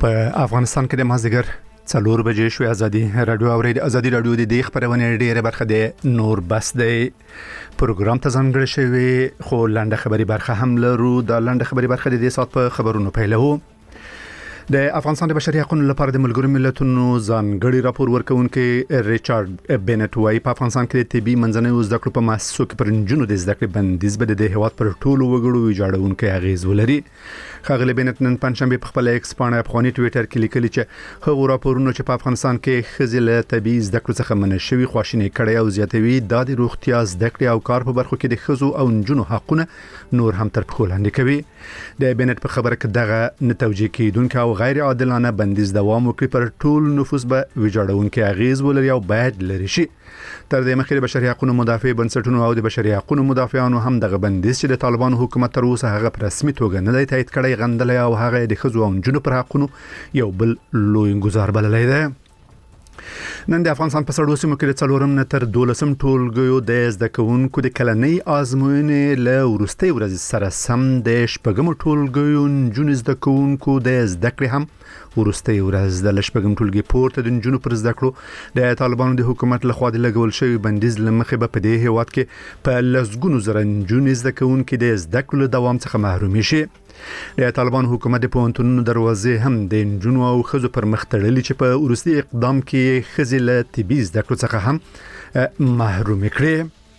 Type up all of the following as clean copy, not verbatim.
په افغانستان کې د مازدیګر 4 بجې شوې ازادي رادیو اورید ازادي رادیو د خبرونه ډیره برخه د نور بس د پروګرام ته ځانګړی شوی خو لاندې خبري برخه هم لرو د لاندې خبري برخه د دې سات په خبرونو پیلو د افغانستان د بشري حقوقو لپاره د ملګرو ملتونو ځانګړي راپور ورکونکي ریچارډ بنټ وايي په افغانستان کې د طبي منځنۍ زده کړو په مؤسسو کې پرنجونو د زده کړې بندیز به د هیواد پر ټولو وګړو ویجاړونکي اغیز ولري. خاغلی بنټ نن پنځشنبه په خپل ایکس باندې افغاني ټوئیټر کې لیکلي چې هغه راپورونه چې په افغانستان کې خزل طبي زده کړو څخه منشوي خواشینی کړي او زیاتوي د روغتیا زده کړې او کار په برخو کې د خزو او نجونو حقونه نور هم تر پخو لاندې کوي. د بنټ په خبره کې دغه نتوجه کیدونکو او غیر عادلانه بندیز دوام وکړي پر ټول نفوس به ویجاړونکي اغیز ولري او باید لري شي. تر دې مخکې د بشري حقوقو مدافع بنسټونو او د بشري حقوقو مدافعانو هم دغه بندیز چې د طالبانو حکومت تر اوسه هغه په رسمي توګه نه دی تایید کړی غندلې او هغه د خزو او نجونو پر حقوقو یو بل لوی ګزار بللی دی. نن د افغانستان په سړو سیمو کې د 4 نه تر 12 ټولګیو د زده کوونکو د کلنۍ آزموینې له وروستۍ ورځې سره سم د شپږم ټولګیو نجونو زده کوونکو د زده کړې هم وروستۍ ورځ د شپږم ټولګي پورته د نجونو پر زده کړو د طالبانو د حکومت لخوا د لګول شوی بندیز لمخې به په دې هیواد کې په لسګونو زره نجونو زده کوونکو د زده کړو دوام څخه محروم شي. د طالبان حکومت د پونتونو دروازې هم د نجونو او خزو پر مخ تړلې چې په وروستي اقدام کې خزل طبي زده کړو څخه هم محروم کړي.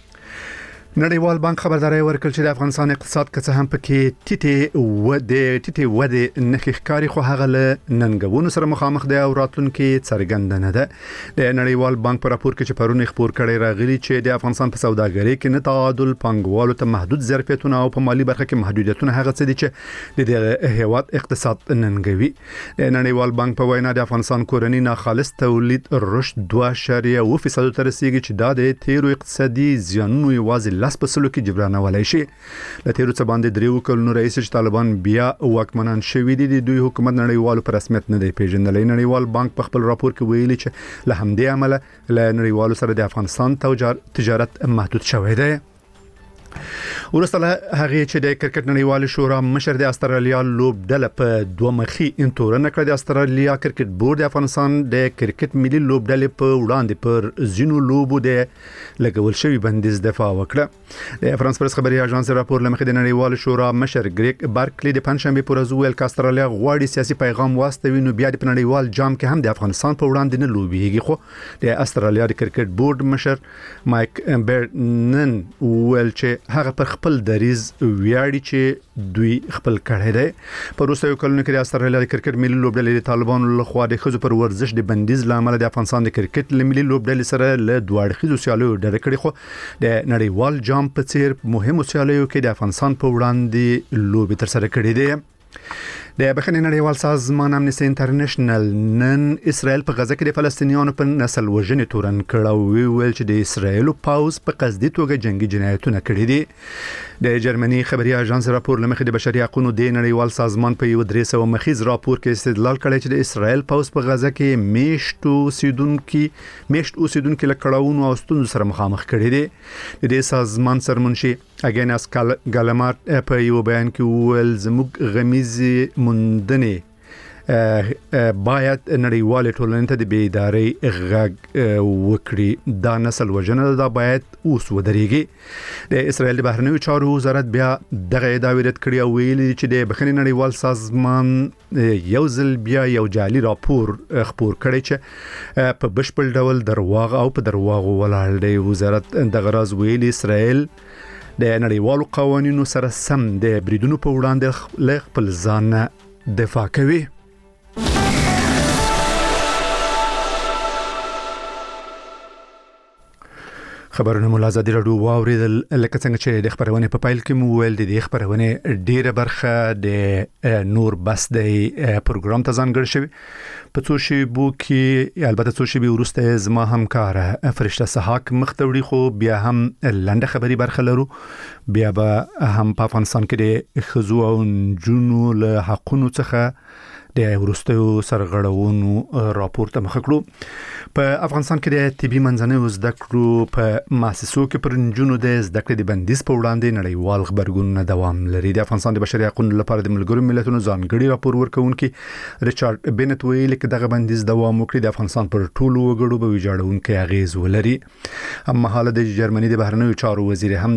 نړیوال بانک خبرداري ورکړ چې د افغانستان اقتصاد که څه هم پکې ټیټه وده نه ښکاري خو هغه له ننګونو سره مخامخ دی او راتلونکي څرګند نه ده. د نړیوال بانک په راپور کې چې پرون خبر کړي راغلي چې د افغانستان په سوداګرۍ کې نه تعادل پنګوالو ته محدود ظرفیتونه او په مالی برخه کې محدودیتونه هغه څه دي چې د هیواد اقتصاد ننګوي. د نړیوال بانک په وینا د افغانستان کورنۍ ناخالص تولید رشد 2.7% ته رسیدي چې دا د تیرو اقتصادي زیانونو یوازې 10% کې جبرانولای شي. د تیرو څه باندې 3 کلونو رئیس طالبان بیا واکمنان شوی دي. د دوی حکومت نړیوالو په رسمیت نه دی پیژندلی. نړیوال بانک په خپل راپور کې ویلي چې له همدې عمله له نړیوالو سره د افغانستان تجارت محدود شوی دی. ورسته هغه چې د کرکټ نړیوال شورا مشر د استرالیا لوبډله په دوه مخي انتورنه کړ. د استرالیا کرکټ بورډ د افغانستان د کرکټ ملي لوبډلې په وړاندې پر زینو لوبو د لګول شوی بندیز دفاع وکړه. د فرانس پرس خبري اژانس راپور لمخې د نړیوال شورا مشر ګریګ بارکلی د پنځشنبه پر ورځ ویل چې استرالیا غواړي سیاسي پیغام واستوي نو بیا د نړیوال جام کې هم د افغانستان په وړاندې نه لوبيږي. خو د استرالیا د کرکټ بورډ مشر مایک برنن ویل چې هغه پر خپل دریز ویاړي چې دوی خپل کړه دی. په وروستیو کلونو کې د استرالیا د کرکټ ملي لوبډلې د طالبانو لخوا د خزو پر ورزش د بندیز لامل د افغانستان د کرکټ ملي لوبډلې سره له دوه اړخیزو سیالیو ډډه کړې خو د نړیوال جام په څیر مهمو سیالیو کې د افغانستان په وړاندې لوبې تر سره کړې دي. د بخښنې نړیوال سازمان امنیستي انټرنیشنل نن اسرائیل په غزه کې د فلسطینیانو په نسل وژنې تورن کړ او ویل چې د اسرائیل پاوز په قصدي توګه جنگي جنایتونه کړي دي. د جرمني خبري اژانس راپور لمخې د بشري حقوقو د نړیوال سازمان په یو 300 مخیز راپور کې استدلال کړی چې د اسرائیل پاوز په غزه کې میشت اوسیدونکو له کړهونو او ستونزو سره مخامخ کړي دي. د دې سازمان سرمنشي اګیناس ګالمارت په یو بیان کې ویل زموږ غمیزي مندنه باید نړیوال ټولنې ته د بیداری غږ وکړي. دا نسل وژنه دا باید اوس ودرېږي. د اسرائیل د بهرنیو چارو وزارت بیا دغه ادعا رد کړې او ویلي چې د بخښنې نړیوال سازمان یو ځل بیا یو جعلي راپور خبر کړی چې په بشپړ ډول درواغ او په درواغو ولاړ دی. وزارت دغه راز ویلي اسرائیل د نړیوالو قوانینو سره سم د بریدونو په وړاندې له خپل ځان دفاع کوي. خبرونه مو ازادي رادیو واوریدل. لکه څنګه چې د خبرونه په پایل کې مو ویل د خبرونه ډیره برخه د نور بس د پروګرام ته ځانګړی شوی. په څو شی بو کې البته څو شی به ورسته زما همکار فرشته سحاق مختوړي خو بیا هم لنډه خبري برخه لرو. بیا به هم په افغانستان کې د خزو او جنو له حقونو څخه د وروستیو سرغړونو راپور ته مخ کړو. په افغانستان کې د طبي منځنۍ زده کړو په مؤسسو کې پر نجونو د زده کړې د بندیز په وړاندې نړیوال خبرګون دوام لري. د افغانستان د بشري حقوقو لپاره د ملګرو ملتونو ځانګړي راپور ورکونکي ریچارډ بینټ ویلي چې دغه بندیز دوام وکړي د افغانستان پر ټولو وګړو به ویجاړونکي اغیز ولري. اما حاله د جرمني د بهرنیو چارو وزیر هم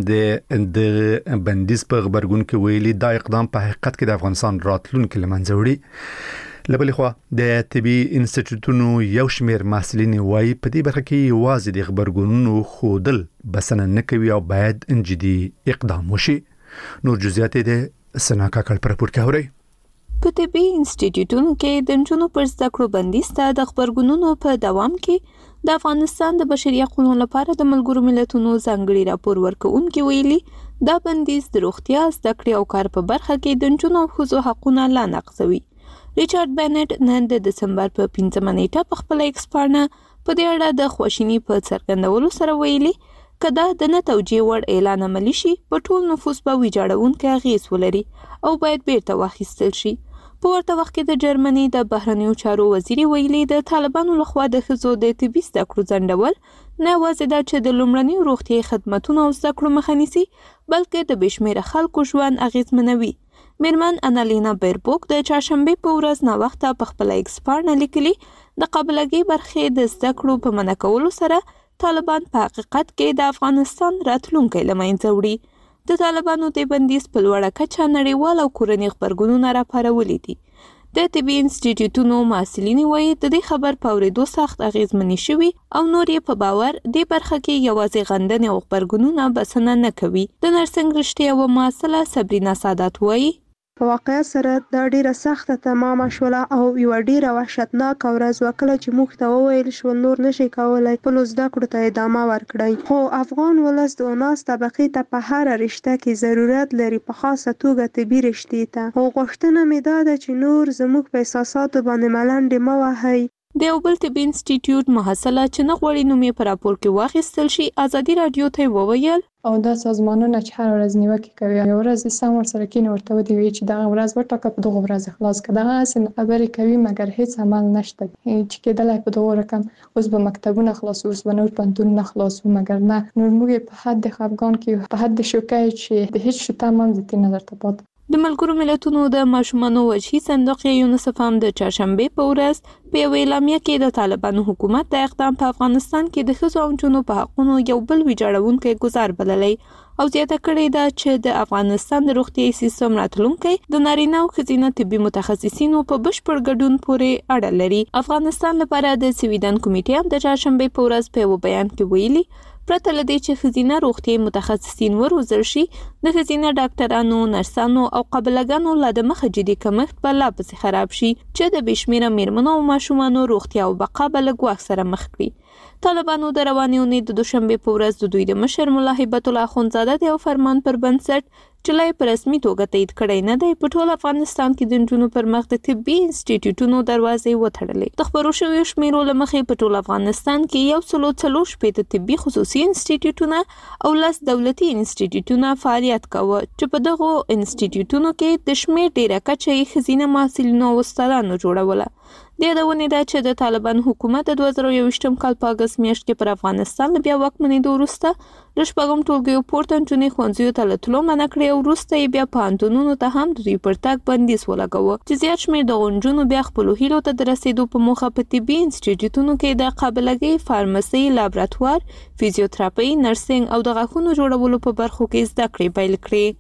د بندیز په خبرګون کې ویلي دا اقدام په حقیقت کې د افغانستان راتلونکي لمنځه وړي. لبلې خوا د طبي انسټیټیوټونو یو شمېر محصلین وايي په دې برخه کې یوازې د خبرګونونو خودل بسنه نه کوي او باید جدي اقدام وشي. نور جزئیات د سنا کاکل پر راپور کې اوري. په طبي انسټیټیوټونو کې د نجونو پر زده کړو بندیز ته د خبرګونونو په دوام کې د افغانستان د بشري حقوقو لپاره د ملګرو ملتونو ځانګړي راپور ورکونکي ویلي دا بندیز د روغتیا زده کړې او کار په برخه کې د نجونو او ښځو حقونه لا نقضوي. ریچارډ بینټ نن د دسمبر په 5 نیټه په خپل ایکس پاڼه په دې اړه د خواشینی په څرګندولو سره ویلي کدا د نه توجیه وړ اعلان عملی شي په ټول نفوس به ویجاړونکي اغیز ولري او باید بیرته واخیستل شي. په ورته وخت کې د جرمني د بهرنیو چارو وزیر ویلي د طالبانو لخوا د ښځو د طبي زده کړو ځنډول نه یوازې دا چې د لومړنیو روغتیايي خدماتونو او زده کړو مخه نیسي بلکې د بشمیره خلکو ژوند اغیزمنوي. میرمن انالینا بیربوک د چهارشنبه په ورځ ناوخته په خپل ایکس پاڼه لیکلي د قابلګۍ برخې د زده کړو په منع کولو سره طالبان په حقیقت کې د افغانستان راتلونکی له منځه وړي. د طالبانو د بندیز په لوړه کچه نړیوال او کورني خبرګونونه راپارولي دي. د طبي انسټیټیوټونو محصلین وايي د دې خبر په اورېدو سخت اغیزمنې شوي او نور یې په باور دې برخه کې یوازې غندنې او خبرګونونه بسنه نه کوي. د نرسنګ رشتې او محصله صبرینا سادات وايي په واقعیت سره دا ډیره سخته تمامه شوله او یو ډیره وحشتناک ورځ وکړه چې موږ ته وویل شو نور نشي کولای خپل زده کړو ته ادامه ورکړئ. خو افغان ولس د اوناس طبقې ته په هر رشته کې ضرورت لري په خاصه توګه طبي رشتې ته. او غوښتنه مې دا ده چې نور زموږ په احساساتو باندې ملنډې مه وهئ. د یو بل طبي انسټیټیوټ محصله چې نه غواړي نوم یې په راپور کې واخیستل شي ازادي رادیو ته وویل او دا سازمانونه چې هر ورځ نیوکه کوي یو ورځ سم ورسره کېنه ورته ودی چې دا ورځ ورټاکه په دغه ورځ خلاص کړه. دا اسن خبرې کوي مګر هیڅ عمل نشته چې کېدلای په دغه رقم اوس به مکتبونه خلاص اوس به نور پنځونه خلاصو مګر نه نور موږ په حد خفګان کې په حد شوکای چې د هیڅ شته هم ځتی نظر ته پات. د ملګرو ملتونو د ماشومانو وجهي صندوق یونیسف هم د چهارشنبه په ورځ په یوه اعلامیه کې د طالبانو حکومت د اقدام په افغانستان کې د ښځو او نجونو په حقونو یو بل ویجاړونکی ګزار بللی او زیاته کړې ده چې د افغانستان د روغتیايي سیستم راتلونکی د نارینه او ښځینه طبي متخصصینو په بشپړ ګډون پورې اړه لري. افغانستان لپاره د سویډن کمیټې هم د چهارشنبه په ورځ په یو بیان کې ویلي پرته له دې چې ښځینه روغتیايي متخصصین وروزل شي د ښځینه ډاکټرانو نرسانو او قابلګانو لا د مخه جدي کمښت به لا پسې خراب شي چې د بشمیره میرمنو او ماشومانو روغتیا او بقا به له ګواښ سره مخ کړي. طالبانو د روانې اونۍ د دوشنبه په ورځ د دوی د مشر ملا هیبت الله اخندزاده د یو فرمان پر بنسټ چې لا په رسمي توګه تایید کړی نه دی په ټول افغانستان کې د نجونو پر مخ د طبي انسټیټیوټونو دروازې وتړلې. د خبرو شویو شمیرو له مخې په ټول افغانستان کې 140 طبي خصوصي انسټیټیوټونه او 10 دولتي انسټیټیوټونه فعالیت کاوه چې په دغو انسټیټیوټونو کې د شمیر ډیره کچه یې ښځینه محصلینو او استادانو جوړوله. د یادونې ده چې د طالبان حکومت د 2021 کال په اګست میاشت کې پر افغانستان له بیا واکمنېدو وروسته د شپږم ټولګیو پورته نجونې ښوونځیو ته له تلو منع کړې او وروسته یې بیا پوهنتونونو ته هم د دوی پر تګ بندیز ولګاوه چې زیات شمېر دغو نجونو بیا خپلو هیلو ته د رسېدو په موخه په طبي انسټیټیوټونو کې د قابلګۍ فارمسي لابراتوار فزیوتراپي نرسنګ او د غاښونو جوړولو په برخو کې زده کړې پیل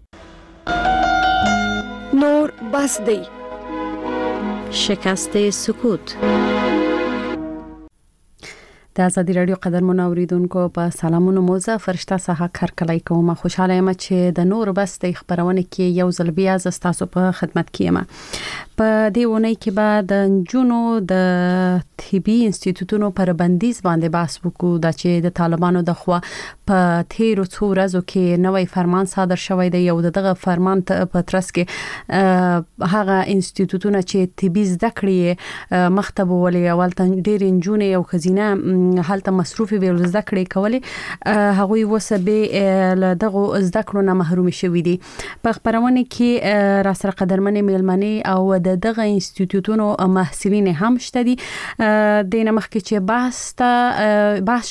کړې. نور بس دی شکست سکوت. د ازادي رادیو قدرمن اوریدونکو په سلامونو موزه فرشته سها کارکلای کوم. خوشاله یم چې د نور بس د خبرونه کې یو ځل بیا ز تاسو په خدمت کې یم. په دې ونې کې به د جنونو د طبي انسټیټیوټونو پر بندیز باندې بحث وکړو د چې د طالبانو د خوا په تیرو څو ورځو کې نوې فرمان صادر شوی دی. یو دغه فرمان په ترڅ کې هغه انسټیټیوټونه چې طبي زده کړې مختبه ولې اول ډېر جنونه او خزینه حالت مصروف وي زده کړې کولې هغوی وسبه له دغه زده کړو نه محروم شوي دي. په خبرونه کې را سره قدرمنې میلمنې او دغه انسټیټیوټونو محصلین هم شته دي. د نمخ کې چې بحث